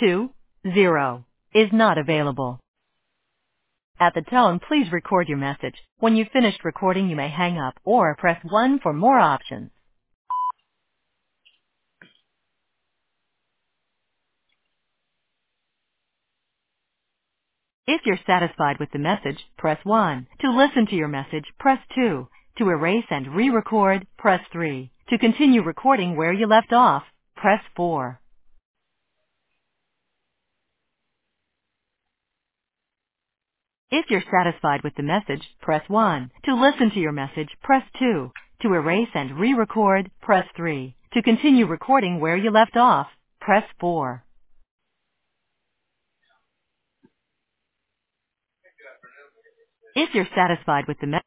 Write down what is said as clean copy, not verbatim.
620 is not available. At the tone, please record your message. When you've finished recording, you may hang up or press 1 for more options. If you're satisfied with the message, press 1. To listen to your message, press 2. To erase and re-record, press 3. To continue recording where you left off, press 4. If you're satisfied with the message, press 1. To listen to your message, press 2. To erase and re-record, press 3. To continue recording where you left off, press 4. If you're satisfied with the message,